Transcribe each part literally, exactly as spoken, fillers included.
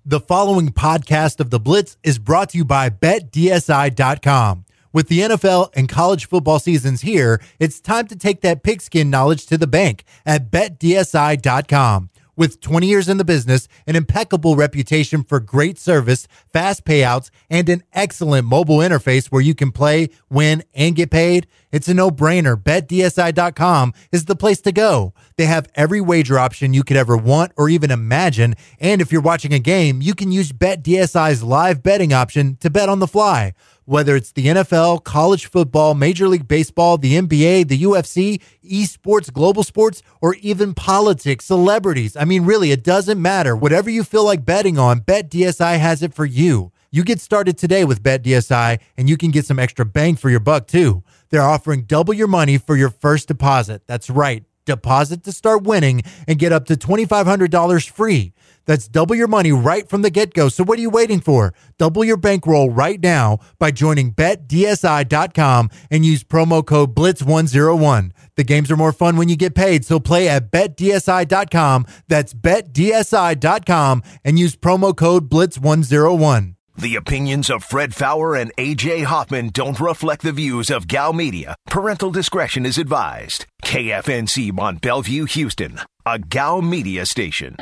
The following podcast of The Blitz is brought to you by Bet D S I dot com. With the N F L and college football seasons here, it's time to take that pigskin knowledge to the bank at Bet D S I dot com. With twenty years in the business, an impeccable reputation for great service, fast payouts, and an excellent mobile interface where you can play, win, and get paid, it's a no-brainer. Bet D S I dot com is the place to go. They have every wager option you could ever want or even imagine, and if you're watching a game, you can use Bet D S I's live betting option to bet on the fly. Whether it's the N F L, college football, Major League Baseball, the N B A, the U F C, esports, global sports, or even politics, celebrities. I mean, really, it doesn't matter. Whatever you feel like betting on, Bet D S I has it for you. You get started today with Bet D S I, and you can get some extra bang for your buck, too. They're offering double your money for your first deposit. That's right. Deposit to start winning and get up to twenty-five hundred dollars free. That's double your money right from the get-go. So what are you waiting for? Double your bankroll right now by joining Bet D S I dot com and use promo code Blitz one oh one. The games are more fun when you get paid, so play at Bet D S I dot com. That's Bet D S I dot com and use promo code Blitz one oh one. The opinions of Fred Faour and A J Hoffman don't reflect the views of G A O Media. Parental discretion is advised. K F N C Mont Bellevue, Houston, a G A O Media station.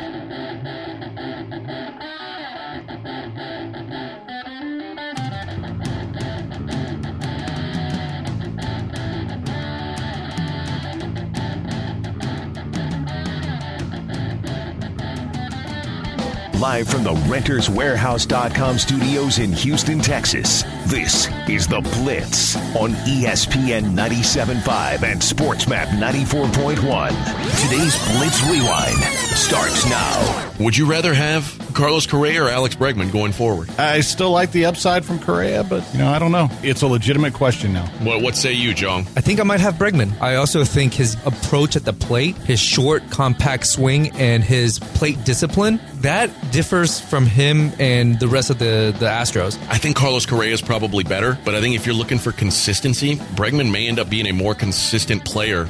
Live from the Renters Warehouse dot com studios in Houston, Texas, this is The Blitz on E S P N ninety-seven point five and SportsMap ninety-four point one. Today's Blitz Rewind starts now. Would you rather have Carlos Correa or Alex Bregman going forward? I still like the upside from Correa, but, you know, I don't know. It's a legitimate question now. What, what say you, Jong? I think I might have Bregman. I also think his approach at the plate, his short, compact swing, and his plate discipline, that differs from him and the rest of the, the Astros. I think Carlos Correa is probably better, but I think if you're looking for consistency, Bregman may end up being a more consistent player.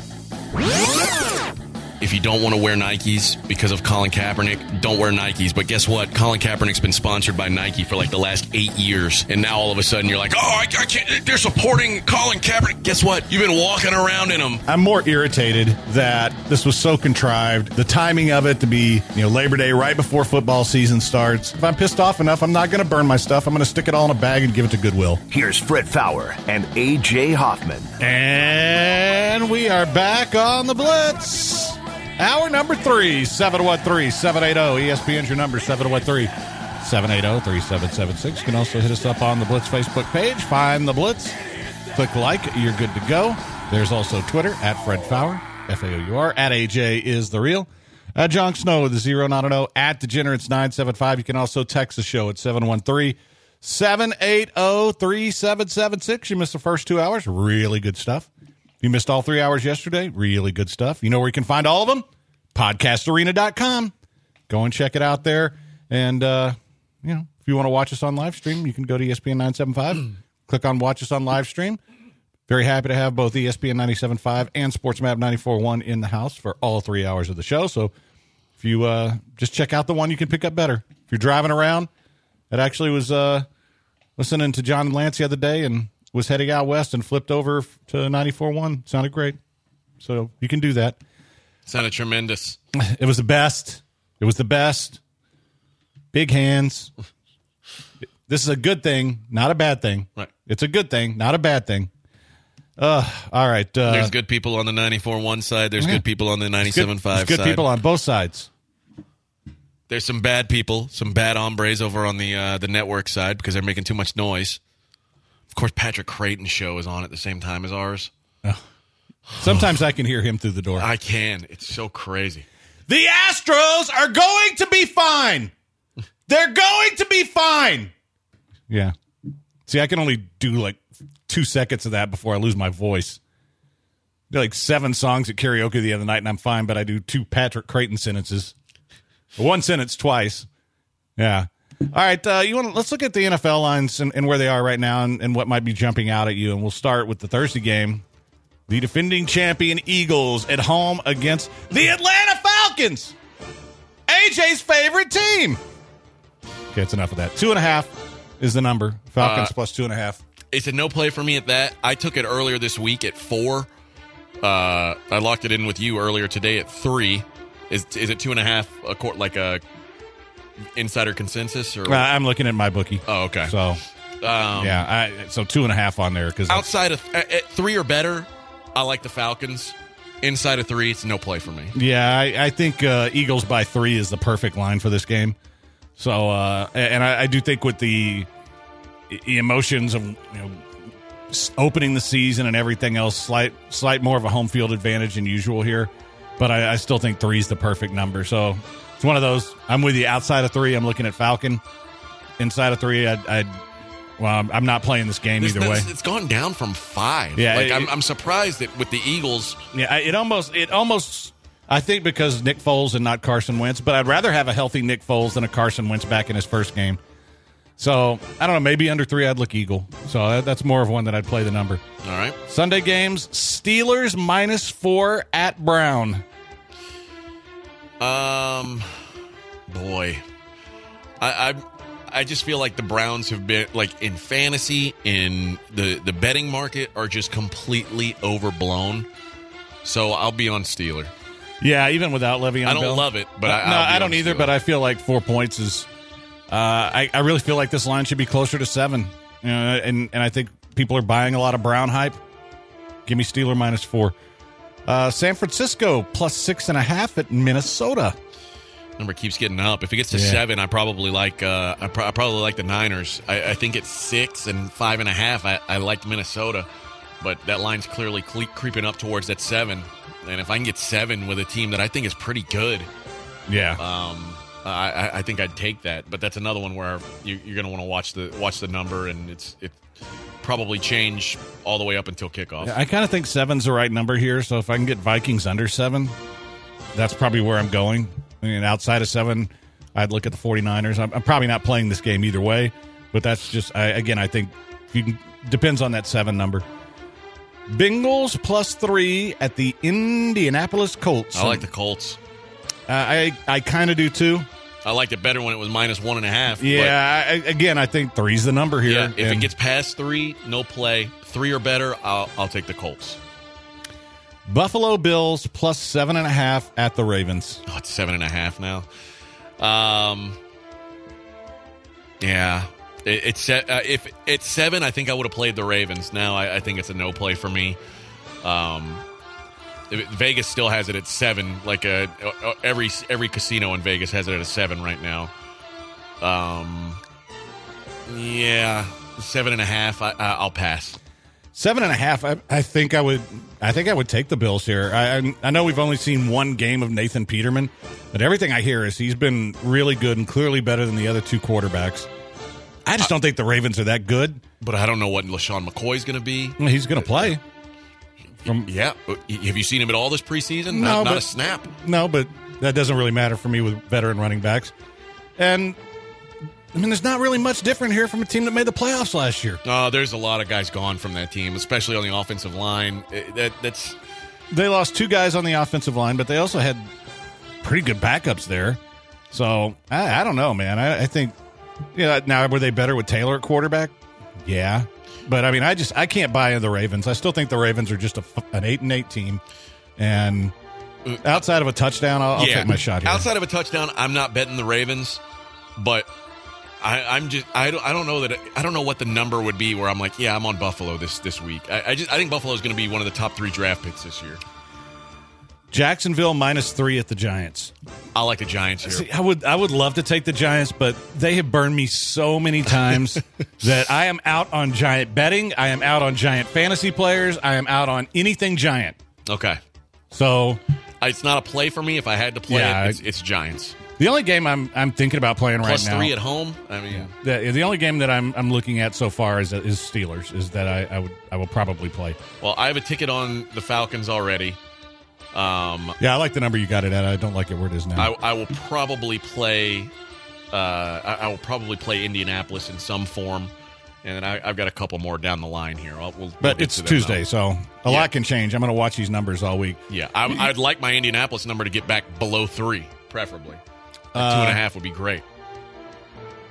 If you don't want to wear Nikes because of Colin Kaepernick, don't wear Nikes. But guess what? Colin Kaepernick's been sponsored by Nike for like the last eight years. And now all of a sudden you're like, oh, I, I can't. They're supporting Colin Kaepernick. Guess what? You've been walking around in them. I'm more irritated that this was so contrived. The timing of it to be, you know, Labor Day right before football season starts. If I'm pissed off enough, I'm not going to burn my stuff. I'm going to stick it all in a bag and give it to Goodwill. Here's Fred Faour and A J Hoffman. And we are back on the Blitz. Hour number three, seven one three, seven eight zero. E S P N's your number, seven one three, seven eight zero, three seven seven six. You can also hit us up on the Blitz Facebook page. Find the Blitz. Click like. You're good to go. There's also Twitter, at Fred Faour, F A O U R. At A J is the real. At John Snow with a zero, not an O. At Degenerates nine seven five. You can also text the show at seven one three, seven eight zero, three seven seven six. You missed the first two hours. Really good stuff. You missed all three hours yesterday. Really good stuff. You know where you can find all of them? podcast arena dot com. Go and check it out there. And, uh, you know, if you want to watch us on live stream, you can go to E S P N nine seventy-five. Click on Watch Us on Live Stream. Very happy to have both E S P N ninety-seven point five and SportsMap ninety-four point one in the house for all three hours of the show. So if you uh, just check out the one you can pick up better. If you're driving around, it actually was uh, listening to John and Lance the other day and was heading out west and flipped over to ninety-four point one. Sounded great. So you can do that. Sounded tremendous. It was the best. It was the best. Big hands. This is a good thing, not a bad thing. Right. It's a good thing, not a bad thing. Uh, all right. Uh, there's good people on the ninety-four point one side. There's yeah. good people on the ninety-seven point five side. There's good people on both sides. There's some bad people, some bad hombres over on the uh, the network side because they're making too much noise. Of course, Patrick Creighton's show is on at the same time as ours. Oh. Sometimes I can hear him through the door. I can. It's so crazy. The Astros are going to be fine. They're going to be fine. Yeah. See, I can only do like two seconds of that before I lose my voice. I did like seven songs at karaoke the other night, and I'm fine, but I do two Patrick Creighton sentences. One sentence twice. Yeah. All right, uh, you want let's look at the N F L lines and, and where they are right now and, and what might be jumping out at you, and we'll start with the Thursday game. The defending champion Eagles at home against the Atlanta Falcons, A J's favorite team. Okay, it's enough of that. Two and a half is the number. Falcons Uh, plus two and a half. It's a no play for me at that. I took it earlier this week at four. Uh, I locked it in with you earlier today at three. Is is it two and a half? A court like a insider consensus or? Uh, I'm looking at my bookie. Oh, okay. So Um, yeah, I, so two and a half on there because outside of at, at three or better, I like the Falcons. Inside of three, it's no play for me. yeah, I, I think uh, Eagles by three is the perfect line for this game. So uh, and I, I do think with the, the emotions of you know s- opening the season and everything else, slight slight more of a home field advantage than usual here. But I, I still think three is the perfect number. So it's one of those. I'm with you. Outside of three, I'm looking at Falcon. Inside of three, I'd, I'd well, I'm, I'm not playing this game This- either way. It's gone down from five. Yeah, like it- I'm, I'm surprised that with the Eagles. Yeah, I- it almost, it almost. I think because Nick Foles and not Carson Wentz, but I'd rather have a healthy Nick Foles than a Carson Wentz back in his first game. So I don't know. Maybe under three, I'd look Eagle. So that, that's more of one that I'd play the number. All right. Sunday games: Steelers minus four at Brown. Um, boy, I, I I just feel like the Browns have been like in fantasy, in the the betting market are just completely overblown. So I'll be on Steeler. Yeah, even without Le'Veon I don't Bell. love it, but Uh, I, no, I'll be I don't on either. Steeler. But I feel like four points is. Uh, I I really feel like this line should be closer to seven. You know, and and I think people are buying a lot of Brown hype. Give me Steeler minus four. Uh, San Francisco plus six and a half at Minnesota. number keeps getting up. If it gets to Yeah. seven, I probably like uh, I, pro- I probably like the Niners. I, I think it's six and five and a half. I, I like Minnesota, but that line's clearly cle- creeping up towards that seven. And if I can get seven with a team that I think is pretty good, Yeah. um, I, I- I think I'd take that. But that's another one where you, you're going to want to watch the watch the number, and it's it probably change all the way up until kickoff. I kind of think seven's the right number here. So if I can get Vikings under seven, that's probably where I'm going. I mean, outside of seven, I'd look at the 49ers. I'm, I'm probably not playing this game either way, but that's just, I, again, I think if you can, depends on that seven number. Bengals plus three at the Indianapolis Colts. I like the Colts. Uh, I I kind of do too. I liked it better when it was minus one and a half. Yeah, I, again, I think three's the number but here. yeah, if it and- gets past three, no play. Three or better, I'll I'll take the Colts. Buffalo Bills plus seven and a half at the Ravens. Oh, it's seven and a half now. Um, yeah, it, it's set, uh, if it's seven, I think I would have played the Ravens. Now I, I think it's a no play for me. Um, if- Vegas still has it at seven. Like a, uh, every every casino in Vegas has it at a seven right now. Um, yeah, seven and a half. I, I, I'll pass. Seven and a half. I, I think I would. I think I would take the Bills here. I, I I know we've only seen one game of Nathan Peterman, but everything I hear is he's been really good and clearly better than the other two quarterbacks. I just don't think the Ravens are that good. But I don't know what LaShawn McCoy's going to be. Well, he's going to play. From Yeah, have you seen him at all this preseason? No, not, not but- a snap. no, but that doesn't really matter for me with veteran running backs. And I mean, there's not really much different here from a team that made the playoffs last year. Uh, there's a lot of guys gone from that team, especially on the offensive line. It- that, that's They lost two guys on the offensive line, but they also had pretty good backups there. So I, I don't know, man. I, I think, yeah. Now, were they better with Taylor at quarterback? Yeah, but I mean, I just I can't buy into the Ravens. I still think the Ravens are just a, f- an eight and eight team, and outside of a touchdown, I'll, I'll yeah. take my shot here. Outside of a touchdown, I'm not betting the Ravens, but I, I'm just I don't I don't know that I don't know what the number would be where I'm like, yeah, I'm on Buffalo this this week. I, I just I think Buffalo is going to be one of the top three draft picks this year. Jacksonville minus three at the Giants. I like the Giants here. See, I would I would love to take the Giants, but they have burned me so many times that I am out on Giant betting. I am out on Giant fantasy players. I am out on anything Giant. Okay, So it's not a play for me. If I had to play Yeah, it, it's, it's Giants the only game I'm I'm thinking about playing plus right now. three at home. I mean, The, the only game that I'm I'm looking at so far is is Steelers. Is that I, I would I will probably play. well, I have a ticket on the Falcons already. Um, Yeah, I like the number you got it at. I don't like it where it is now. I, I will probably play. Uh, I, I will probably play Indianapolis in some form, and then I, I've got a couple more down the line here. I'll, we'll, we'll but get it's to them, Tuesday, though. so a Yeah. lot can change. I'm going to watch these numbers all week. Yeah, I, I'd like my Indianapolis number to get back below three, preferably. Like Uh, two and a half would be great.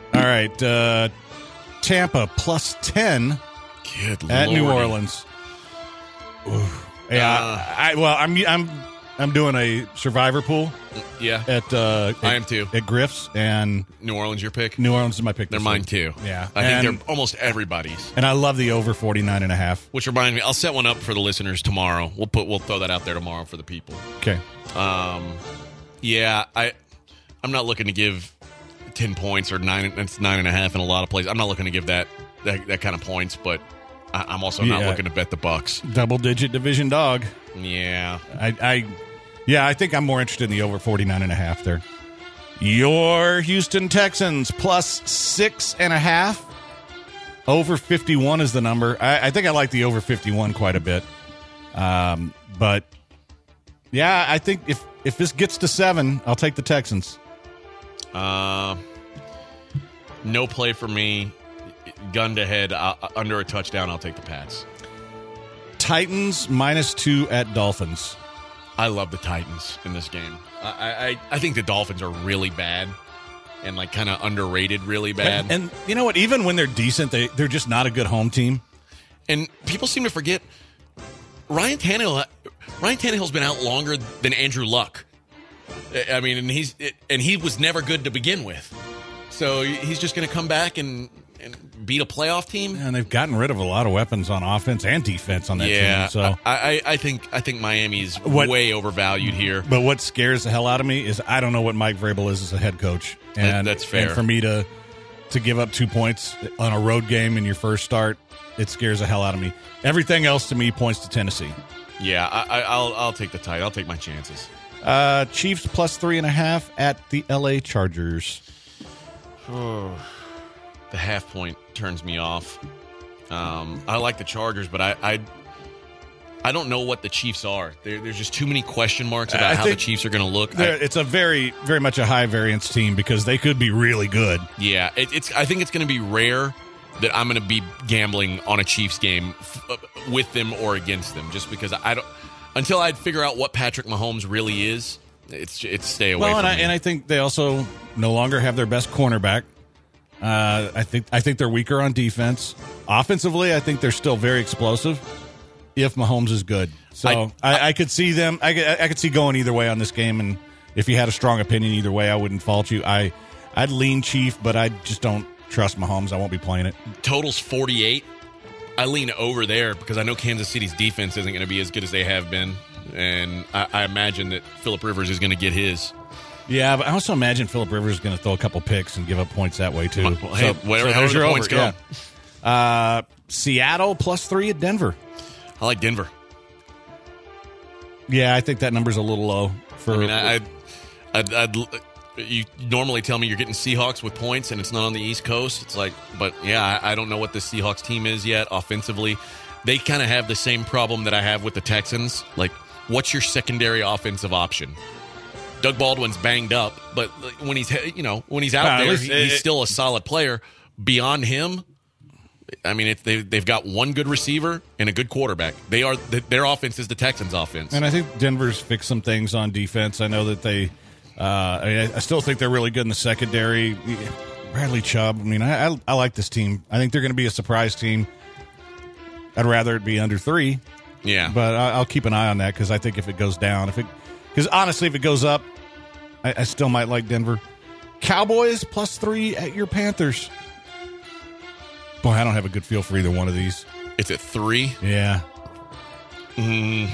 All right. Uh, Tampa plus ten Good at Lordy. New Orleans. Ooh. Yeah. Uh, I, well, I'm I'm I'm doing a survivor pool Yeah. at uh, I at- am too. at Griff's, and New Orleans, your pick? New Orleans is my pick. They're this mine week. too. Yeah. I and, think they're almost everybody's. and I love the over forty-nine and a half. Which reminds me, I'll set one up for the listeners tomorrow. We'll put we'll throw that out there tomorrow for the people. Okay. Um, yeah, I I'm not looking to give ten points or nine. It's nine and a half in a lot of places. I'm not looking to give that that, that kind of points, but I, I'm also not Yeah. looking to bet the Bucks. Double digit division dog. Yeah, I, I yeah, I think I'm more interested in the over forty-nine and a half there. Your Houston Texans plus six and a half. Over fifty-one is the number. I, I think I like the over fifty-one quite a bit. Um, but yeah, I think if if this gets to seven, I'll take the Texans. uh, no play for me. Gun to head uh, under a touchdown. I'll take the Pats. Titans minus two at Dolphins. I love the Titans in this game. I I, I think the Dolphins are really bad and like kind of underrated, really bad. And, and you know what? Even when they're decent, they they're just not a good home team. And people seem to forget Ryan Tannehill. Ryan Tannehill's been out longer than Andrew Luck. I mean, and he's and he was never good to begin with. So he's just going to come back and, and beat a playoff team. And they've gotten rid of a lot of weapons on offense and defense on that Yeah, team. So, I, I, I think I think Miami's What- way overvalued here. but what scares the hell out of me is I don't know what Mike Vrabel is as a head coach, and that's fair. And for me to to give up two points on a road game in your first start, it scares the hell out of me. Everything else to me points to Tennessee. Yeah, I, I, I'll I'll take the tie. I'll take my chances. Uh, Chiefs plus three and a half at the L A Chargers. The half point turns me off. Um, I like the Chargers, but I, I I don't know what the Chiefs are. There, there's just too many question marks about I how the think Chiefs are going to look. They're- I, It's a very, very much a high variance team because they could be really good. yeah, it, it's. I think it's going to be rare that I'm going to be gambling on a Chiefs game f- uh, with them or against them, just because I don't. Until I figure out what Patrick Mahomes really is, it's it's stay away Well, from and I, me. and I think they also no longer have their best cornerback. Uh, I think I think they're weaker on defense. Offensively, I think they're still very explosive. If Mahomes is good, so I- I, I could see them. I could, I could see going either way on this game. And if you had a strong opinion either way, I wouldn't fault you. I I'd lean Chief, but I just don't trust Mahomes. I won't be playing it. Total's forty-eight. I lean over there because I know Kansas City's defense isn't going to be as good as they have been, and I, I imagine that Phillip Rivers is going to get his. Yeah, but I also imagine Phillip Rivers is going to throw a couple picks and give up points that way too. Well, hey, whatever- there's however the your points over, go. yeah. Uh, Seattle plus three at Denver. I like Denver. Yeah, I think that number's a little low. For I mean, I, I'd, I'd, I'd, you normally tell me you're getting Seahawks with points, and it's not on the East Coast. It's like, but yeah, I, I don't know what the Seahawks team is yet offensively. They kind of have the same problem that I have with the Texans. Like, what's your secondary offensive option? Doug Baldwin's banged up, but when he's you know when he's out Well, at there, least he- it- he's still a solid player. Beyond him, I mean, it, they, they've got one good receiver and a good quarterback. They are their offense is the Texans' offense. And I think Denver's fixed some things on defense. I know that they, uh, I, mean, I still think they're really good in the secondary. Bradley Chubb. I mean, I, I, I like this team. I think they're going to be a surprise team. I'd rather it be under three, yeah, but I, I'll keep an eye on that because I think if it goes down, if it, because honestly, if it goes up, I, I still might like Denver. Cowboys plus three at your Panthers. Boy, I don't have a good feel for either one of these. it's at three. Yeah. Mm,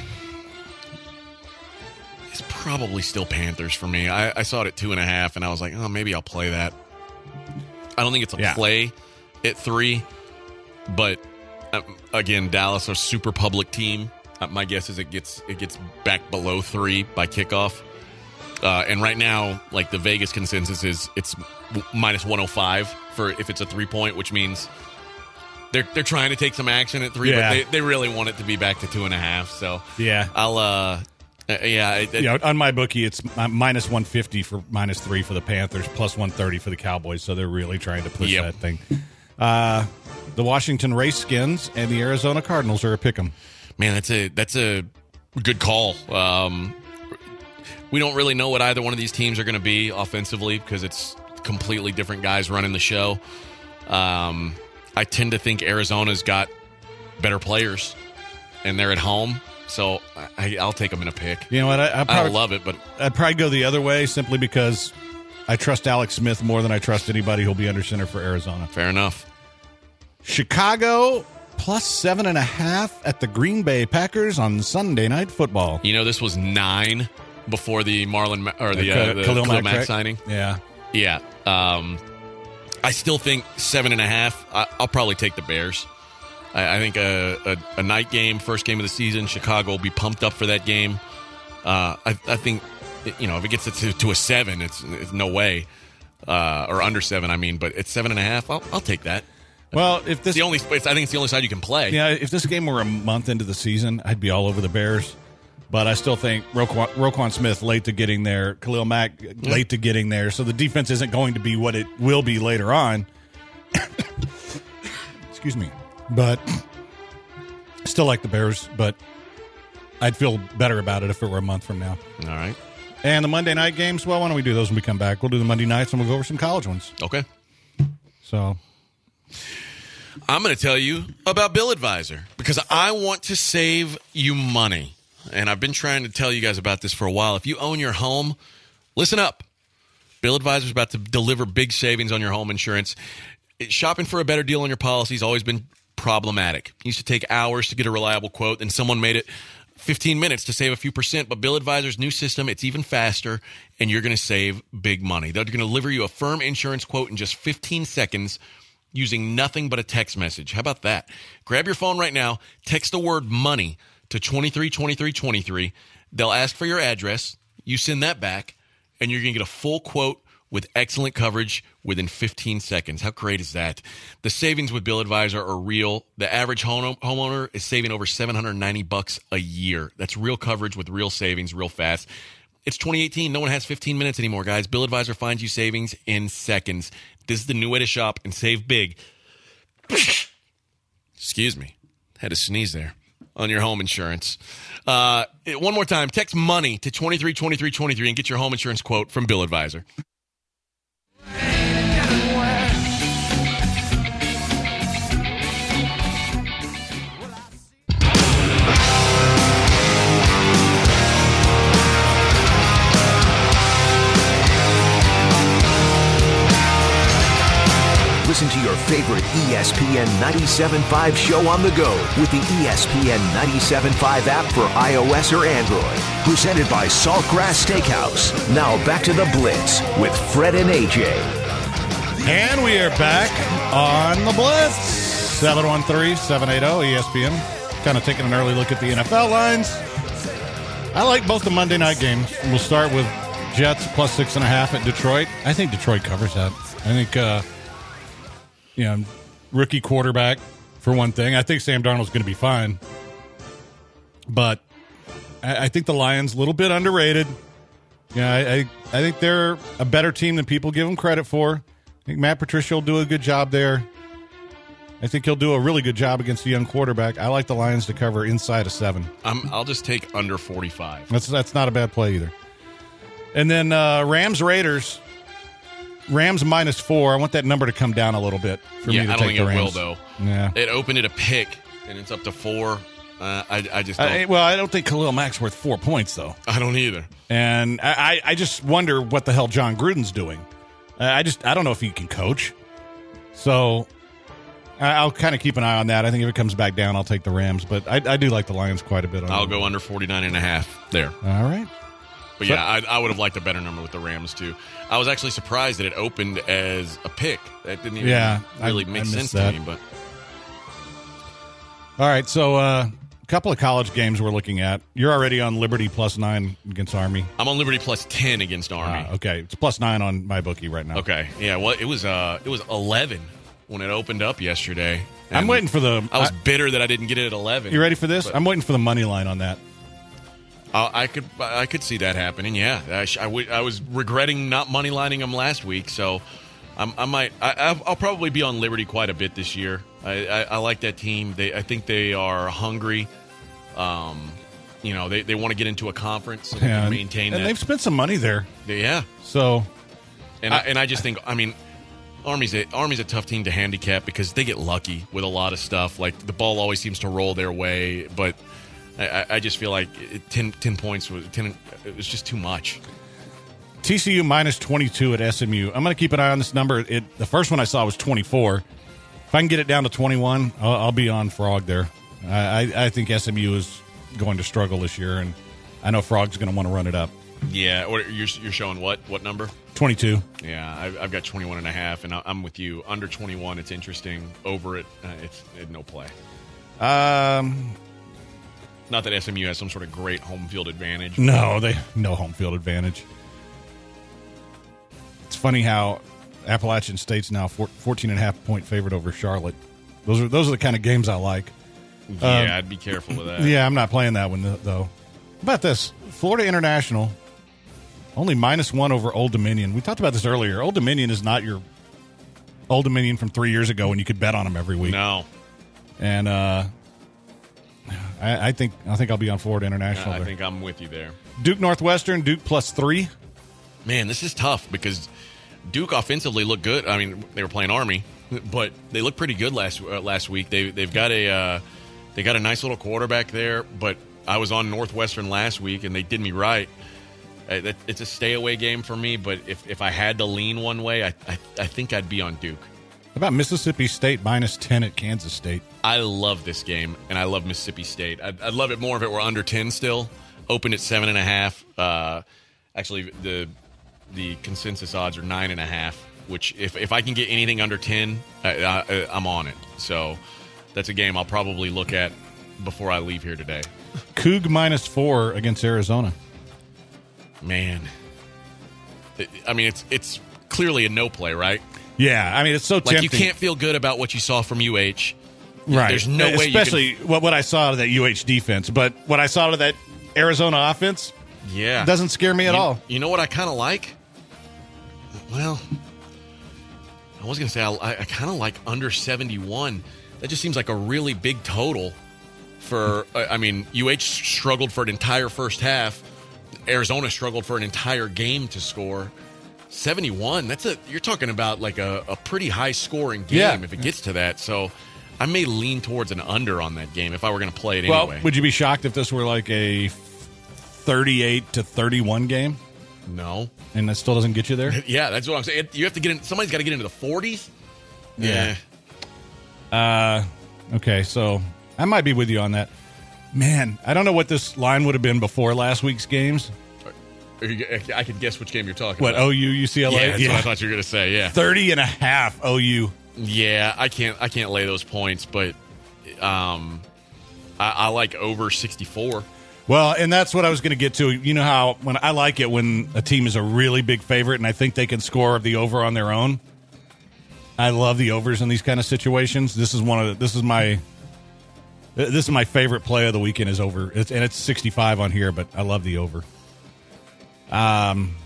it's probably still Panthers for me. I, I saw it at two and a half, and I was like, oh, maybe I'll play that. I don't think it's a Yeah. play at three, but uh, again, Dallas, a super public team. Uh, my guess is it gets it gets back below three by kickoff. Uh, and right now, like the Vegas consensus is it's w- minus one oh five for if it's a three point, which means they're they're trying to take some action at three, Yeah. but they, they really want it to be back to two and a half. So Yeah. I'll uh, uh yeah, it, it- You know, on my bookie, it's uh, minus one fifty for minus three for the Panthers, plus one thirty for the Cowboys. So they're really trying to push Yep. that thing. Uh, the Washington Redskins and the Arizona Cardinals are a pick 'em. man, that's a that's a good call. Um, we don't really know what either one of these teams are going to be offensively because it's completely different guys running the show. Um, I tend to think Arizona's got better players, and they're at home, so I, I'll take them in a pick. You know what? I, I, I probably, don't love it, but I'd probably go the other way simply because I trust Alex Smith more than I trust anybody who'll be under center for Arizona. fair enough. Chicago plus seven and a half at the Green Bay Packers on Sunday Night Football. You know, this was nine before the Marlon Ma- or the, uh, the Khalil Khalil Mack Mack track. signing. Yeah. Yeah. Um, I still think seven and a half. I, I'll probably take the Bears. I, I think a, a, a night game, first game of the season, Chicago will be pumped up for that game. Uh, I, I think, you know, if it gets to, to a seven, it's, it's no way. Uh, or under seven, I mean. But it's seven and a half. I'll, I'll take that. Well, if It's this the only, it's, I think it's the only side you can play. yeah, if this game were a month into the season, I'd be all over the Bears. But I still think Roquan, Roquan Smith late to getting there, Khalil Mack late to getting there, so the defense isn't going to be what it will be later on. Excuse me. But still like the Bears, but I'd feel better about it if it were a month from now. All right. And the Monday night games, well, why don't we do those when we come back? We'll do the Monday nights and we'll go over some college ones. Okay. So I'm going to tell you about Bill Advisor because I want to save you money. And I've been trying to tell you guys about this for a while. If you own your home, listen up. Bill Advisor is about to deliver big savings on your home insurance. It, shopping for a better deal on your policy has always been problematic. It used to take hours to get a reliable quote, and someone made it fifteen minutes to save a few percent. But Bill Advisor's new system, it's even faster, and you're going to save big money. They're going to deliver you a firm insurance quote in just fifteen seconds using nothing but a text message. How about that? Grab your phone right now, text the word money to twenty-three twenty-three twenty-three. They'll ask for your address. You send that back, and you're going to get a full quote with excellent coverage within fifteen seconds. How great is that? The savings with Bill Advisor are real. The average home homeowner is saving over seven hundred ninety bucks a year. That's real coverage with real savings, real fast. It's twenty eighteen. No one has fifteen minutes anymore, guys. Bill Advisor finds you savings in seconds. This is the new way to shop and save big. Excuse me. Had to sneeze there. On your home insurance. Uh, one more time, text money to twenty-three twenty-three twenty-three and get your home insurance quote from Bill Advisor. Listen to your favorite E S P N ninety-seven point five show on the go with the E S P N ninety-seven point five app for iOS or Android. Presented by Saltgrass Steakhouse. Now back to the Blitz with Fred and A J. And we are back on the Blitz. seven one three, seven eight zero, E S P N. Kind of taking an early look at the N F L lines. I like both the Monday night games. We'll start with Jets plus six and a half at Detroit. I think Detroit covers that. I think, uh, you know, rookie quarterback, for one thing. I think Sam Darnold's going to be fine. But I, I think the Lions, a little bit underrated. Yeah, I, I, I think they're a better team than people give them credit for. I think Matt Patricia will do a good job there. I think he'll do a really good job against the young quarterback. I like the Lions to cover inside of seven. I'm, I'll just take under forty-five. That's that's not a bad play either. And then uh, Rams Raiders. Rams minus four. I want that number to come down a little bit for yeah, me to I don't take think the it Rams. will, though. Yeah. It opened at a pick, and it's up to four. Uh, I, I just don't. I, well, I don't think Khalil Mack's worth four points, though. I don't either. And I, I just wonder what the hell John Gruden's doing. I just I don't know if he can coach. So I'll kind of keep an eye on that. I think if it comes back down, I'll take the Rams. But I, I do like the Lions quite a bit. On I'll it. go under forty-nine and a half there. All right. But yeah, I, I would have liked a better number with the Rams, too. I was actually surprised that it opened as a pick. That didn't even Yeah, really I- make I sense missed that. to me. But All right. So uh, a couple of college games we're looking at. You're already on Liberty plus nine against Army. I'm on Liberty plus ten against Army. Ah, okay. It's plus nine on my bookie right now. Okay. Yeah, well, it was uh, it was eleven when it opened up yesterday. I'm And waiting for the. I was I- bitter that I didn't get it at eleven. you ready for this? But- I'm waiting for the money line on that. I, I could I could see that happening. Yeah, I, sh- I, w- I was regretting not money lining them last week, so I'm, I might I, I'll- I'll probably be on Liberty quite a bit this year. I, I, I like that team. They I think they are hungry. Um, you know, they, they want to get into a conference so they Yeah, can and- maintain and that. they've spent some money there. Yeah, So And I, and I just think, I mean, Army's a, Army's a tough team to handicap because they get lucky with a lot of stuff. Like, the ball always seems to roll their way, but I, I just feel like it, ten, ten points was ten, it was just too much. T C U minus twenty-two at S M U. I'm going to keep an eye on this number. It, the first one I saw was twenty-four. If I can get it down to twenty-one, I'll, I'll be on Frog there. I, I, I think S M U is going to struggle this year, and I know Frog's going to want to run it up. Yeah, or you're, you're showing what? What number? twenty-two. Yeah, I've, I've got twenty-one and a half, and I'm with you. Under twenty-one, it's interesting. Over it, uh, it's, it's no play. Um, Not that S M U has some sort of great home field advantage. No, they no home field advantage. It's funny how Appalachian State's now four, fourteen and a half point favorite over Charlotte. Those are those are the kind of games I like. Yeah, Um, I'd be careful with that. Yeah, I'm not playing that one, though. How about this? Florida International, only minus one over Old Dominion. We talked about this earlier. Old Dominion is not your Old Dominion from three years ago when you could bet on them every week. No. And uh, I, I think I think I'll be on Florida International. I there. think I'm with you there. Duke Northwestern, Duke plus three. Man, this is tough because Duke offensively looked good. I mean, they were playing Army, but they looked pretty good last uh, last week. They they've got a uh, they got a nice little quarterback there. But I was on Northwestern last week, and they did me right. Uh, that, it's a stay away game for me. But if, if I had to lean one way, I, I I think I'd be on Duke. How about Mississippi State minus ten at Kansas State? I love this game, and I love Mississippi State. I'd, I'd love it more if it were under ten still. Opened at seven and a half. Uh, actually, the the consensus odds are nine and a half. Which, if if I can get anything under ten, I, I, I'm on it. So that's a game I'll probably look at before I leave here today. Coug minus four against Arizona. Man, It- I mean it's it's clearly a no play, right? Yeah, I mean it's so Like tempting. you can't feel good about what you saw from U H. Right. There's no way you Especially what, what I saw out of that U H defense. But what I saw out of that Arizona offense Yeah, doesn't scare me at you, all. You know what I kind of like? Well, I was going to say I, I kind of like under seventy-one. That just seems like a really big total for, uh, I mean, U H struggled for an entire first half. Arizona struggled for an entire game to score. seventy-one, that's a, you're talking about like a, a pretty high scoring game Yeah. if it gets to that. So I may lean towards an under on that game if I were going to play it Well, anyway. would you be shocked if this were like a thirty-eight to thirty-one game No. and that still doesn't get you there? Yeah, that's what I'm saying. You have to get in. Somebody's got to get into the forties. Yeah. Uh, okay, so I might be with you on that. Man, I don't know what this line would have been before last week's games. I can guess which game you're talking What, about. O U, U C L A? Yeah, that's what I thought you were going to say. Yeah, thirty and a half O U. yeah. I can't. I can't lay those points, but um, I, I like over sixty-four. Well, and that's what I was going to get to. You know how when I like it when a team is a really big favorite and I think they can score the over on their own. I love the overs in these kind of situations. This is one of the, this is my this is my favorite play of the weekend is over. It's, and it's sixty-five on here, but I love the over. Um,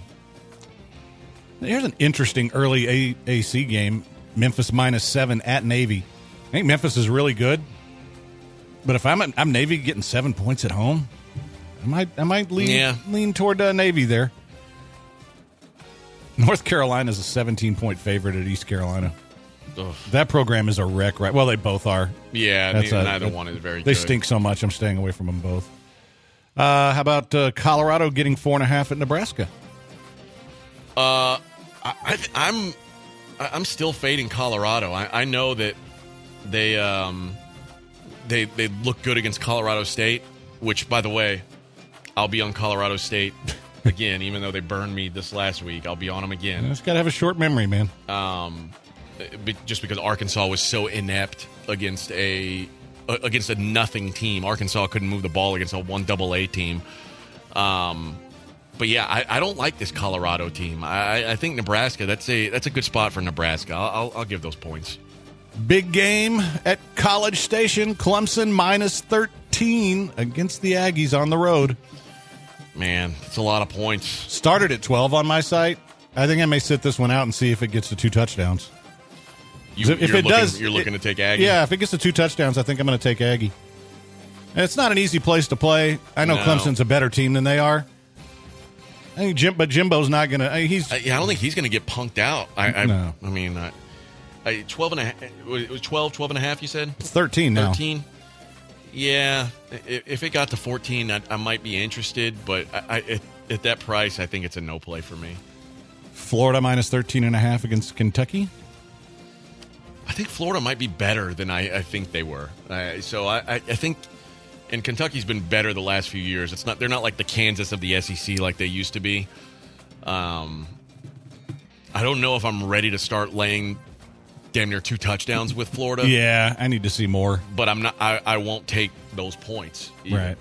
here's an interesting early A A C game. Memphis minus seven at Navy. I think Memphis is really good, but if I'm at, I'm Navy getting seven points at home, I might I might lean Yeah. lean toward uh, Navy there. North Carolina is a seventeen point favorite at East Carolina. Ugh. That program is a wreck, right? Well, they both are. Yeah, That's neither, a- neither that- one is very. They good. stink so much. I'm staying away from them both. Uh, how about uh, Colorado getting four and a half at Nebraska? Uh, I, I, I'm I'm still fading Colorado. I, I know that they um they they look good against Colorado State, which, by the way, I'll be on Colorado State again, even though they burned me this last week. I'll be on them again. You just got to have a short memory, man. Um, be- just because Arkansas was so inept against a uh, against a nothing team. Arkansas couldn't move the ball against a one double A team. Um, but yeah, I, I don't like this Colorado team. I, I think Nebraska. That's a that's a good spot for Nebraska. I'll, I'll, I'll give those points. Big game at College Station. Clemson minus thirteen against the Aggies on the road. Man, it's a lot of points. Started at twelve on my site. I think I may sit this one out and see if it gets to two touchdowns. You, If you're it looking, does, you're looking it- to take Aggie. Yeah, if it gets to two touchdowns, I think I'm going to take Aggie. And it's not an easy place to play. I know No. Clemson's a better team than they are. think Jim, but Jimbo's not going to. He's. I, yeah, I don't think he's going to get punked out. I, I, No. I mean, I, I, twelve and a half. It was twelve, twelve and a half, you said? It's thirteen now. thirteen? Yeah. If, if it got to fourteen, I, I might be interested, but I, I, at, at that price, I think it's a no play for me. Florida minus thirteen and a half against Kentucky. I think Florida might be better than I, I think they were. Uh, so I, I, I think, and Kentucky's been better the last few years. It's not they're not like the Kansas of the S E C like they used to be. Um, I don't know if I'm ready to start laying damn near two touchdowns with Florida. Yeah, I need to see more. But I'm not. I, I won't take those points either.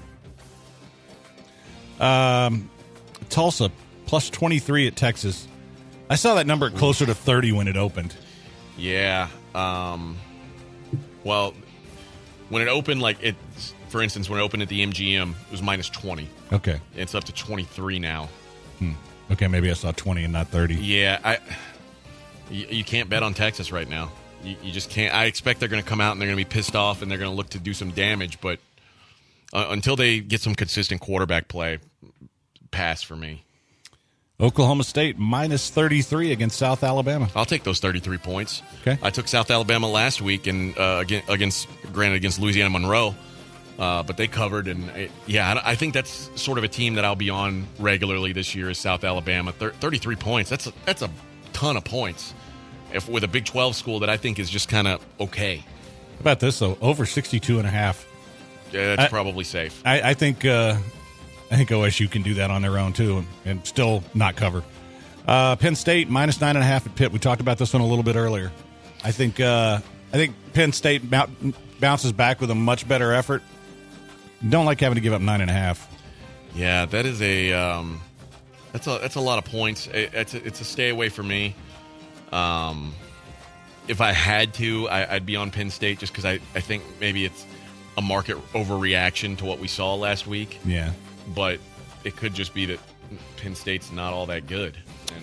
Right. Um, Tulsa plus twenty-three at Texas. I saw that number closer to thirty when it opened. Yeah. Um, well, when it opened, like it, for instance, when it opened at the M G M, it was minus twenty. Okay. It's up to twenty-three now. Hmm. Okay, maybe I saw twenty and not thirty. Yeah, I. You, you can't bet on Texas right now. You, you just can't. I expect they're going to come out and they're going to be pissed off and they're going to look to do some damage, but uh, until they get some consistent quarterback play, pass for me. Oklahoma State minus thirty-three against South Alabama. I'll take those thirty-three points. Okay. I took South Alabama last week and uh, against, against, granted, against Louisiana Monroe, uh, but they covered. And it, yeah, I, I think that's sort of a team that I'll be on regularly this year is South Alabama. Thir- thirty-three points. That's a, that's a ton of points. If with a Big twelve school that I think is just kind of okay. How about this though? Over sixty-two and a half. Yeah, that's I, probably safe. I, I think. Uh, I think O S U can do that on their own, too, and, and still not cover. Uh, Penn State, minus nine and a half at Pitt. We talked about this one a little bit earlier. I think uh, I think Penn State b- bounces back with a much better effort. Don't like having to give up nine and a half. Yeah, that is a um, that's a that's a lot of points. It, it's a, it's a stay away for me. Um, if I had to, I, I'd be on Penn State just because I, I think maybe it's a market overreaction to what we saw last week. Yeah. But it could just be that Penn State's not all that good, and,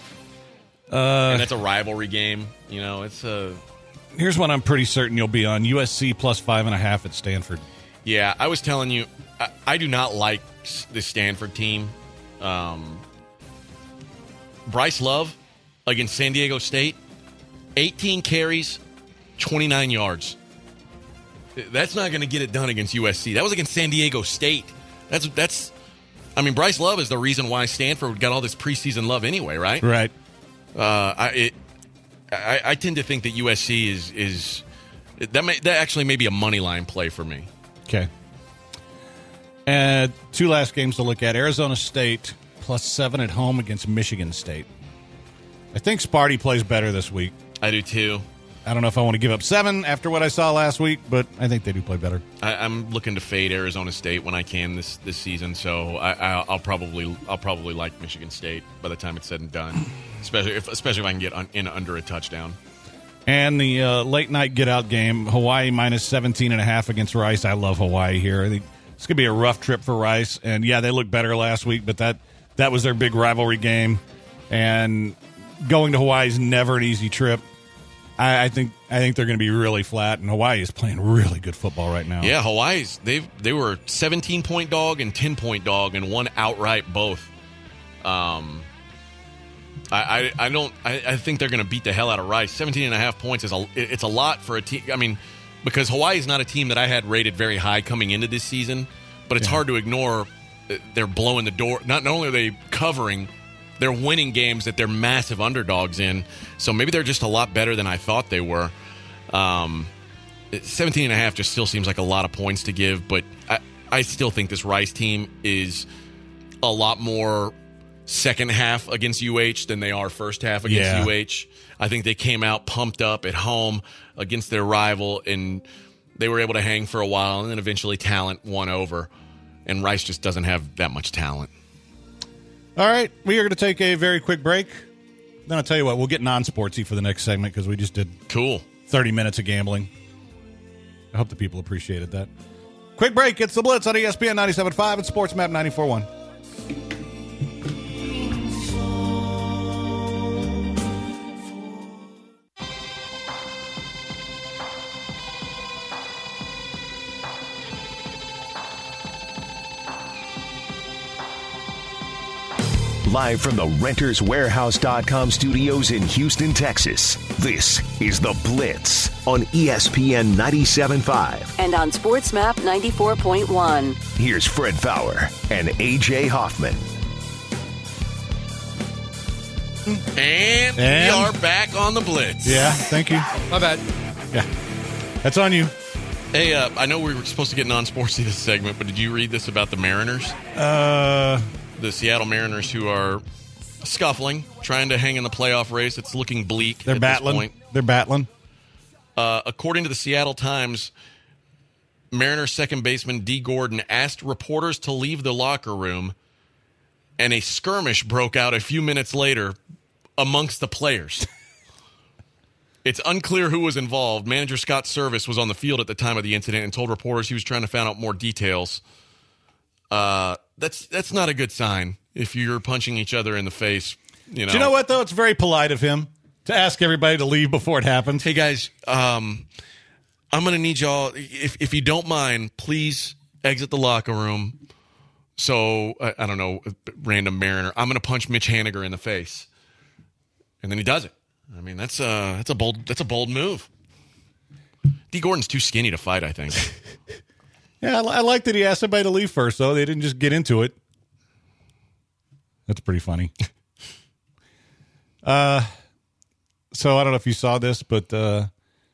uh, and that's a rivalry game. You know, it's a. Here's one I'm pretty certain you'll be on: U S C plus five and a half at Stanford. Yeah, I was telling you, I, I do not like the Stanford team. Um, Bryce Love against San Diego State, eighteen carries, twenty-nine yards. That's not going to get it done against U S C. That was against San Diego State. That's that's. I mean, Bryce Love is the reason why Stanford got all this preseason love anyway, right? Right. Uh, I, it, I I tend to think that U S C is is that may, that actually may be a money line play for me. Okay. And two last games to look at: Arizona State plus seven at home against Michigan State. I think Sparty plays better this week. I do too. I don't know if I want to give up seven after what I saw last week, but I think they do play better. I, I'm looking to fade Arizona State when I can this, this season, so I, I, I'll probably I'll probably like Michigan State by the time it's said and done, especially if especially if I can get on, in under a touchdown. And the uh, late night get out game, Hawaii minus seventeen and a half against Rice. I love Hawaii here. I think it's going to be a rough trip for Rice, and yeah, they looked better last week, but that that was their big rivalry game, and going to Hawaii is never an easy trip. I, I think I think they're going to be really flat, and Hawaii is playing really good football right now. Yeah, Hawaii's they they were seventeen point dog and ten point dog and won outright both. Um, I I, I don't I, I think they're going to beat the hell out of Rice. seventeen and a half points is a it's a lot for a team. I mean, because Hawaii is not a team that I had rated very high coming into this season, but it's Yeah. hard to ignore. They're blowing the door. Not, not only are they covering, they're winning games that they're massive underdogs in. So maybe they're just a lot better than I thought they were. Um, seventeen and a half just still seems like a lot of points to give, but I, I still think this Rice team is a lot more second half against U H than they are first half against Yeah. U H. I think they came out pumped up at home against their rival, and they were able to hang for a while, and then eventually talent won over. And Rice just doesn't have that much talent. All right, we are going to take a very quick break. Then I'll tell you what, we'll get non-sportsy for the next segment because we just did Cool. thirty minutes of gambling. I hope the people appreciated that. Quick break. It's the Blitz on E S P N ninety-seven point five and Sports Map ninety-four point one. Live from the Renters Warehouse dot com studios in Houston, Texas, this is The Blitz on E S P N ninety-seven point five. And on SportsMap ninety-four point one. Here's Fred Fowler and A J Hoffman. And, And? we are back on The Blitz. Yeah, thank you. My bad. Yeah, that's on you. Hey, uh, I know we were supposed to get non-sportsy this segment, but did you read this about the Mariners? Uh, The Seattle Mariners, who are scuffling, trying to hang in the playoff race. It's looking bleak they're at battling. this point. They're battling. Uh, according to the Seattle Times, Mariners second baseman Dee Gordon asked reporters to leave the locker room, and a skirmish broke out a few minutes later amongst the players. It's unclear who was involved. Manager Scott Service was on the field at the time of the incident and told reporters he was trying to find out more details. Uh, that's that's not a good sign if you're punching each other in the face. You know. Do you know what, though? It's very polite of him to ask everybody to leave before it happens. Hey, guys, um, I'm going to need y'all, if if you don't mind, please exit the locker room. So, I, I don't know, random Mariner. I'm going to punch Mitch Haniger in the face. And then he does it. I mean, that's a, that's a bold that's a bold move. Dee Gordon's too skinny to fight, I think. Yeah, I, I like that he asked everybody to leave first, though. They didn't just get into it. That's pretty funny. uh, so I don't know if you saw this, but uh,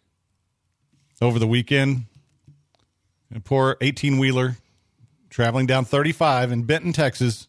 over the weekend, a poor eighteen-wheeler traveling down thirty-five in Benton, Texas.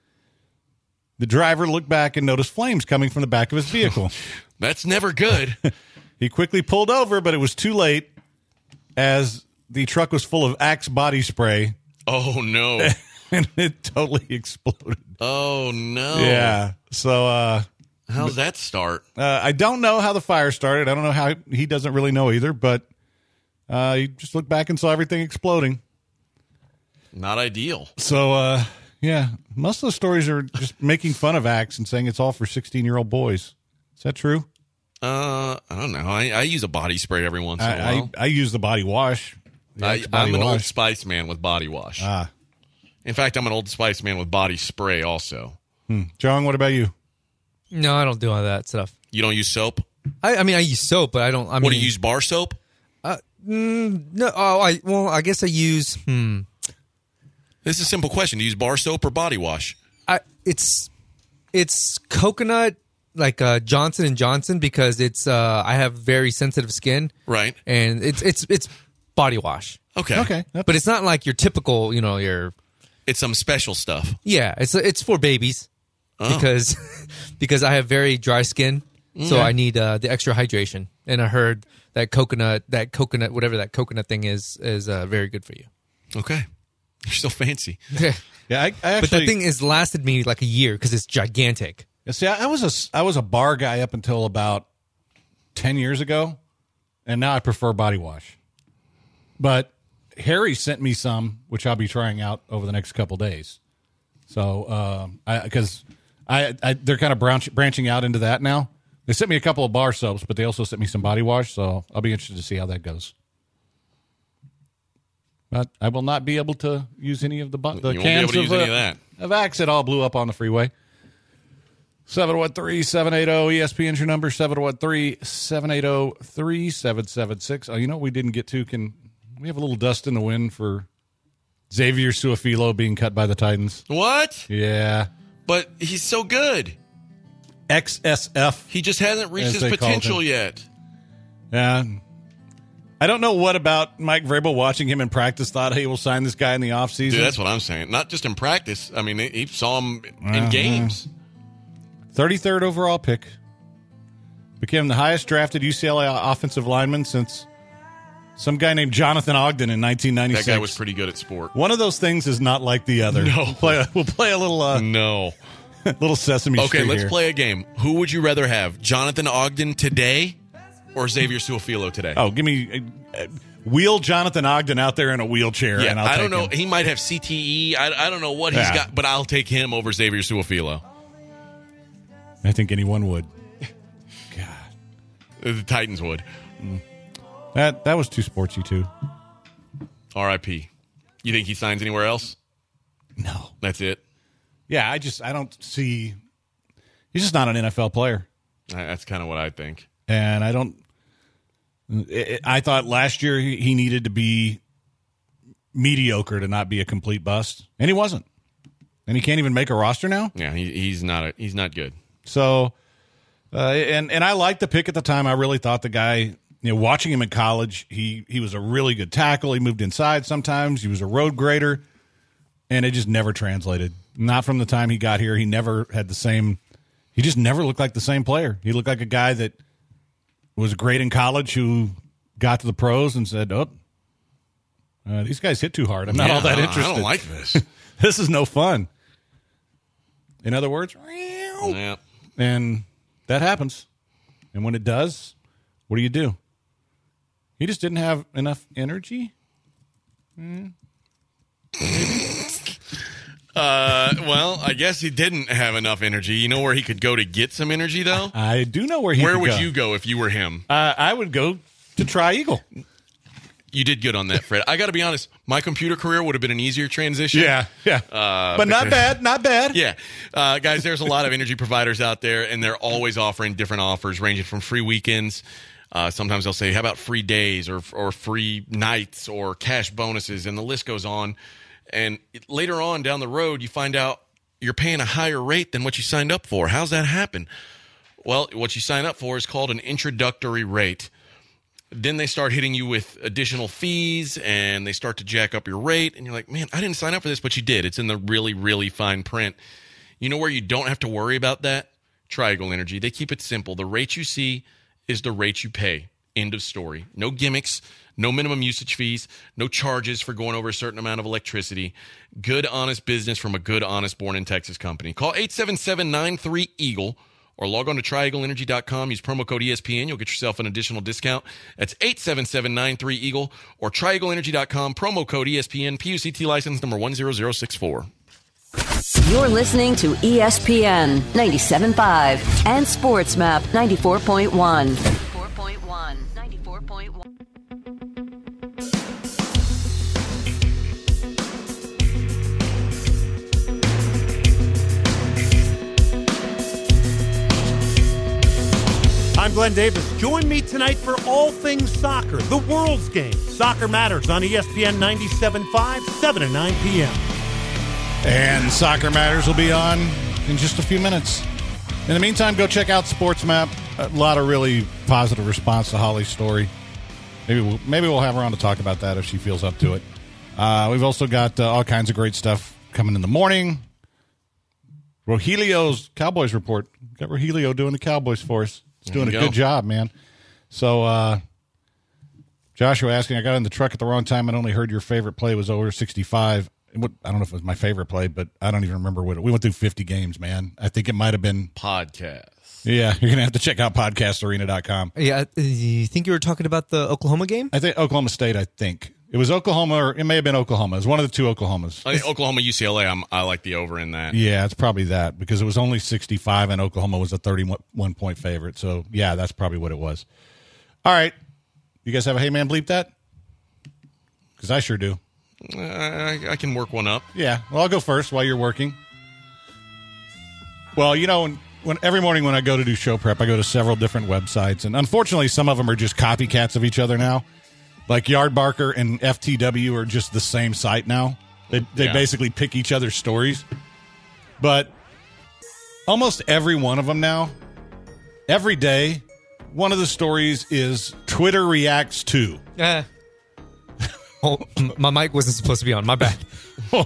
The driver looked back and noticed flames coming from the back of his vehicle. That's never good. He quickly pulled over, but it was too late as the truck was full of Axe body spray, Oh, no. and it totally exploded. Oh, no. Yeah. So uh, How's that start? uh, I don't know how the fire started. I don't know how he doesn't really know either, but uh, he just looked back and saw everything exploding. Not ideal. So, uh, yeah, most of the stories are just making fun of Axe and saying it's all for sixteen-year-old boys. Is that true? Uh, I don't know. I, I use a body spray every once in a I, while. I, I use the body wash. The I, Axe body I'm an Old wash. Spice man with body wash. Ah. In fact, I'm an Old Spice man with body spray also. Hmm. John, what about you? No, I don't do all that stuff. You don't use soap? I, I mean, I use soap, but I don't. I mean, What, do you use bar soap? Uh, mm, no. Oh, I well, I guess I use. Hmm. This is a simple question. Do you use bar soap or body wash? I it's it's coconut, like uh, Johnson and Johnson, because it's uh, I have very sensitive skin, Right. and it's it's it's body wash. Okay. Okay. That's- But it's not like your typical, you know, your It's some special stuff. yeah. It's it's for babies Oh. because because I have very dry skin, so I need uh, the extra hydration. And I heard that coconut, that coconut, whatever that coconut thing is, is uh, very good for you. Okay. You're so fancy. Yeah, I, I actually. But that thing has lasted me like a year because it's gigantic. Yeah, see, I, I was a I was a bar guy up until about ten years ago, and now I prefer body wash. But Harry sent me some, which I'll be trying out over the next couple days. So, because I, I they're kind of branch, branching out into that now. They sent me a couple of bar soaps, but they also sent me some body wash. So I'll be interested to see how that goes. But I will not be able to use any of the, bu- the You won't be able cans to use of, any uh, of that. of Axe that all blew up on the freeway. seven one three, seven eight zero, E S P N's your number, seven one three, seven eight zero, three seven seven six. Oh, you know what we didn't get to? Can we have a little dust in the wind for Xavier Suafilo being cut by the Titans? What? Yeah. But he's so good. X S F. He just hasn't reached As his they called potential him. yet. Yeah. I don't know what about Mike Vrabel watching him in practice thought he will sign this guy in the offseason. Dude, that's what I'm saying. Not just in practice. I mean, he saw him in Uh-huh. games. thirty-third overall pick. Became the highest drafted U C L A offensive lineman since some guy named Jonathan Ogden in nineteen ninety-six. That guy was pretty good at sport. One of those things is not like the other. No. We'll play a, we'll play a little uh, No. little Sesame Okay, Street let's here. play a game. Who would you rather have, Jonathan Ogden today or Xavier Suafilo today? Oh, give me uh, uh, wheel Jonathan Ogden out there in a wheelchair, yeah, and I'll I take don't know. him. He might have C T E. I, I don't know what he's Yeah. got, but I'll take him over Xavier Suafilo. I think anyone would. God, The Titans would. that that was too sportsy too. R I P You think he signs anywhere else? No. That's it? yeah, I just I don't see. He's just not an N F L player. That's kind of what I think. And I don't. It, I thought last year he, he needed to be mediocre to not be a complete bust, and he wasn't. And he can't even make a roster now. Yeah, he, he's not. A, he's not good. So, uh, and and I liked the pick at the time. I really thought the guy. You know, watching him in college, he he was a really good tackle. He moved inside sometimes. He was a road grader, and it just never translated. Not from the time he got here. He never had the same. He just never looked like the same player. He looked like a guy that was great in college who got to the pros and said, oh, uh, these guys hit too hard. I'm not yeah, all that I interested. I don't like this. This is no fun. In other words, yeah. And that happens. And when it does, what do you do? He just didn't have enough energy? Hmm. Uh, well, I guess he didn't have enough energy. You know where he could go to get some energy, though? I do know where he Where could would go. you go if you were him? Uh, I would go to Tri-Eagle. You did good on that, Fred. I got to be honest. My computer career would have been an easier transition. Yeah, yeah. Uh, but not because- bad, not bad. Yeah. Uh, guys, there's a lot of energy providers out there, and they're always offering different offers, ranging from free weekends. Uh, sometimes they'll say, how about free days or or free nights or cash bonuses, and the list goes on. And later on down the road, you find out you're paying a higher rate than what you signed up for. How's that happen? Well, what you sign up for is called an introductory rate. Then they start hitting you with additional fees, and they start to jack up your rate. And you're like, man, I didn't sign up for this, but you did. It's in the really, really fine print. You know where you don't have to worry about that? Tri-Eagle Energy. They keep it simple. The rate you see is the rate you pay. End of story. No gimmicks, no minimum usage fees, no charges for going over a certain amount of electricity. Good, honest business from a good, honest, born-in-Texas company. Call eight seven seven, nine three, EAGLE or log on to tri eagle energy dot com. Use promo code E S P N. You'll get yourself an additional discount. That's eight seven seven, nine three, EAGLE or tri eagle energy dot com. Promo code E S P N. P U C T license number one zero zero six four. You're listening to E S P N ninety-seven point five and Sports Map ninety-four point one. ninety-four point one. ninety-four point one. I'm Glenn Davis. Join me tonight for all things soccer, the world's game. Soccer Matters on E S P N ninety-seven point five, seven to nine p.m. And Soccer Matters will be on in just a few minutes. In the meantime, go check out Sports Map. A lot of really positive response to Holly's story. Maybe we'll, maybe we'll have her on to talk about that if she feels up to it. Uh, we've also got uh, all kinds of great stuff coming in the morning. Rogelio's Cowboys report. Got Rogelio doing the Cowboys for us. He's doing a There you good go. job, man. So, uh, Joshua asking, I got in the truck at the wrong time and only heard your favorite play was over sixty-five. What, I don't know if it was my favorite play, but I don't even remember what it, we went through fifty games, man. I think it might have been. Podcast. Yeah, you're going to have to check out podcast arena dot com. Yeah, you think you were talking about the Oklahoma game? I think Oklahoma State, I think. It was Oklahoma, or it may have been Oklahoma. It was one of the two Oklahomas. I think Oklahoma, U C L A, I'm, I like the over in that. Yeah, it's probably that because it was only sixty-five and Oklahoma was a thirty-one point favorite. So, yeah, that's probably what it was. All right. You guys have a hey, man, bleep that? Because I sure do. Uh, I, I can work one up. Yeah. Well, I'll go first while you're working. Well, you know, when, when every morning when I go to do show prep, I go to several different websites. And unfortunately, some of them are just copycats of each other now. Like Yardbarker and F T W are just the same site now. They they Yeah. basically pick each other's stories. But almost every one of them now, every day, one of the stories is Twitter reacts to. Yeah. Oh, m- my mic wasn't supposed to be on. My bad. Are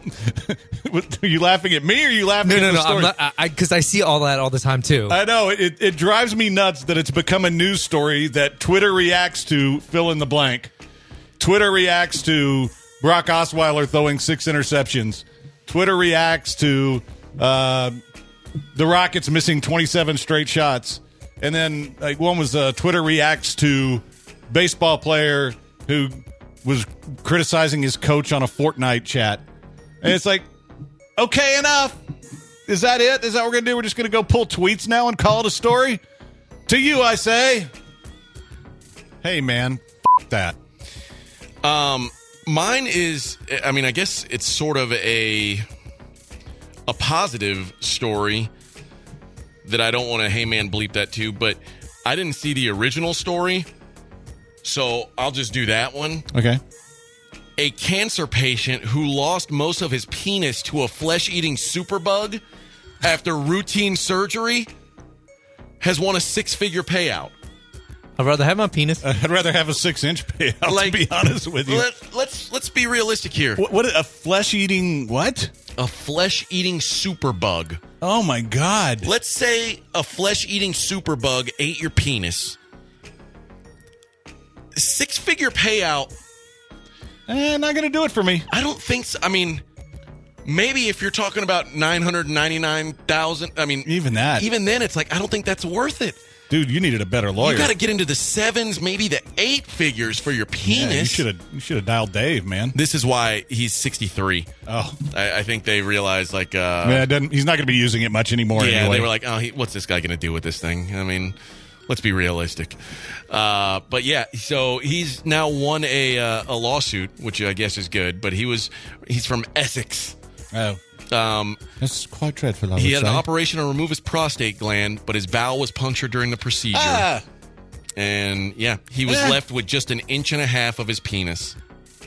you laughing at me or are you laughing No, at no, the no. story? I'm not, I because I, see all that all the time too. I know. It, it drives me nuts that it's become a news story that Twitter reacts to fill in the blank. Twitter reacts to Brock Osweiler throwing six interceptions. Twitter reacts to uh, the Rockets missing twenty-seven straight shots. And then like one was uh, Twitter reacts to baseball player who was criticizing his coach on a Fortnite chat. And it's like, okay, enough. Is that it? Is that what we're going to do? We're just going to go pull tweets now and call it a story? To you, I say, hey, man, f- that. Um, mine is, I mean, I guess it's sort of a a positive story that I don't want to, hey man, bleep that too, but I didn't see the original story, so I'll just do that one. Okay. A cancer patient who lost most of his penis to a flesh-eating superbug after routine surgery has won a six-figure payout. I'd rather have my penis. I'd rather have a six-inch payout, Like, to be honest with you. Let, let's let's be realistic here. What, what a flesh-eating what? A flesh-eating superbug. Oh, my God. Let's say a flesh-eating superbug ate your penis. Six-figure payout. Eh, not going to do it for me. I don't think so. I mean, maybe if you're talking about nine hundred ninety-nine thousand dollars, I mean, Even that. Even then, it's like, I don't think that's worth it. Dude, you needed a better lawyer. You got to get into the sevens, maybe the eight figures for your penis. Yeah, you should have you should have dialed Dave, man. This is why he's sixty-three. Oh. I, I think they realized, like, uh, yeah, it doesn't, he's not going to be using it much anymore yeah, anyway. they were like, oh, he, what's this guy going to do with this thing? I mean, let's be realistic. Uh, but yeah, so he's now won a uh, a lawsuit, which I guess is good. But he was he's from Essex. Oh. Um, That's quite dreadful, I he would had say. an operation to remove his prostate gland, but his bowel was punctured during the procedure. Ah! And yeah, he was Eh. left with just an inch and a half of his penis.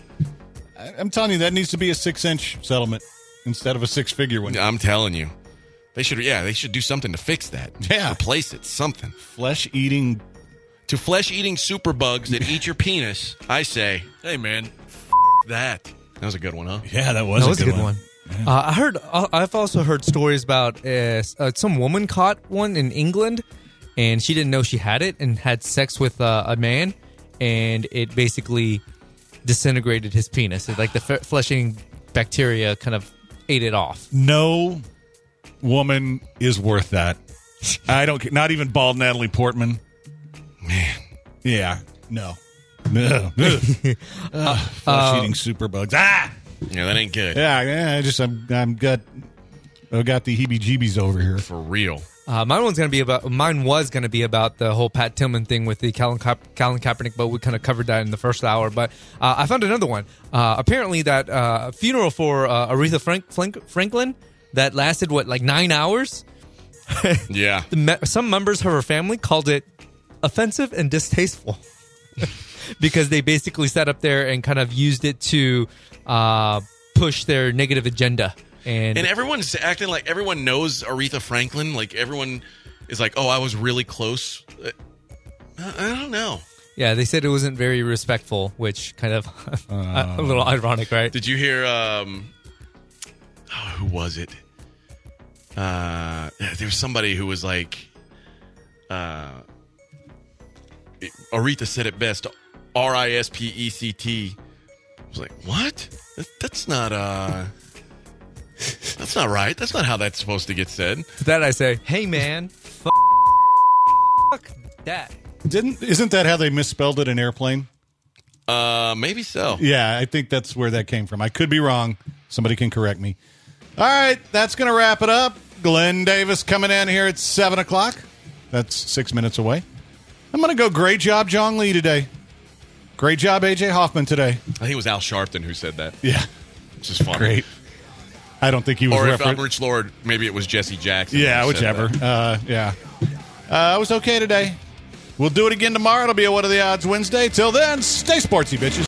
I- I'm telling you, that needs to be a six-inch settlement instead of a six-figure one. I'm telling you, they should. Yeah, they should do something to fix that. Yeah. Replace it. Something. Flesh-eating. To flesh-eating superbugs that eat your penis, I say, hey man, f- that. That was a good one, huh? Yeah, that was, That was a good, one. Uh, I heard. Uh, I've also heard stories about uh, uh, some woman caught one in England, and she didn't know she had it, and had sex with uh, a man, and it basically disintegrated his penis. It, like the f- fleshing bacteria kind of ate it off. No woman is worth that. I don't care. Not even bald Natalie Portman. Man. Yeah. No. No. Ugh, flesh-eating superbugs. Ah! Yeah, that ain't good. Yeah, yeah. I just I'm I'm got I got the heebie-jeebies over here. For real. Uh, mine one's gonna be about. Mine was gonna be about the whole Pat Tillman thing with the Colin, Ka- Colin Kaepernick, but we kind of covered that in the first hour. But uh, I found another one. Uh, apparently, that uh, funeral for uh, Aretha Frank- Frank- Franklin that lasted what, like nine hours. Yeah. The me- some members of her family called it offensive and distasteful because they basically sat up there and kind of used it to uh, push their negative agenda. And, And everyone's acting like everyone knows Aretha Franklin. Like everyone is like, oh, I was really close. Uh, I don't know. yeah, they said it wasn't very respectful, which kind of a little ironic, right? Did you hear, um, oh, who was it? Uh, there was somebody who was like, uh, Aretha said it best, R I S P E C T. I was like, what? That, that's not, uh, that's not right. That's not how that's supposed to get said. To that I say, hey man, f- that. Didn't isn't that how they misspelled it in Airplane? Uh, maybe so. Yeah, I think that's where that came from. I could be wrong. Somebody can correct me. All right, that's going to wrap it up. Glenn Davis coming in here at seven o'clock. That's six minutes away. I'm going to go great job, John Lee, today. Great job, A J Hoffman, today. I think it was Al Sharpton who said that. Yeah, Which is funny. great. I don't think he was Or if refer- I'm Rich Lord, maybe it was Jesse Jackson. Yeah, who said whichever. that. Uh, yeah. Uh, I was okay today. We'll do it again tomorrow. It'll be a What Are the Odds Wednesday. Till then, stay sportsy, bitches.